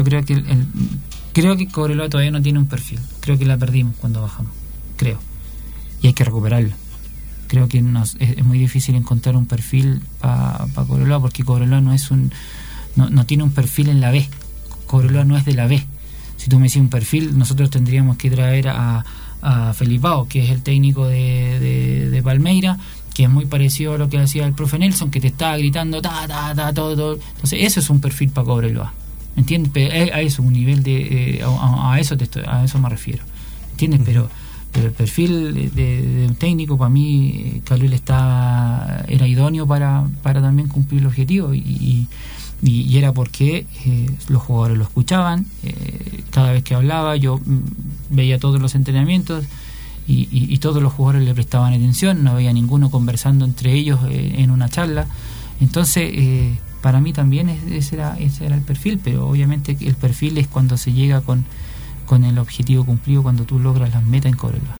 creo que creo que Cobreloa todavía no tiene un perfil. Creo que la perdimos cuando bajamos, creo, y hay que recuperarlo. Creo que es muy difícil encontrar un perfil para Cobreloa, porque Cobreloa no tiene un perfil en la B. Cobreloa no es de la B. Si tú me decís un perfil, nosotros tendríamos que traer a Felipao, que es el técnico de Palmeira, que es muy parecido a lo que hacía el profe Nelson, que te estaba gritando todo. Entonces eso es un perfil para Cobreloa, ¿entiendes? A eso, un nivel a eso me refiero, ¿entiendes? Pero el perfil de un técnico, para mí, Caluel era idóneo para también cumplir el objetivo, y era porque los jugadores lo escuchaban. Cada vez que hablaba, yo veía todos los entrenamientos, y todos los jugadores le prestaban atención, no había ninguno conversando entre ellos en una charla. Entonces, para mí también ese era el perfil, pero obviamente el perfil es cuando se llega con el objetivo cumplido, cuando tú logras las metas en Cobreloa.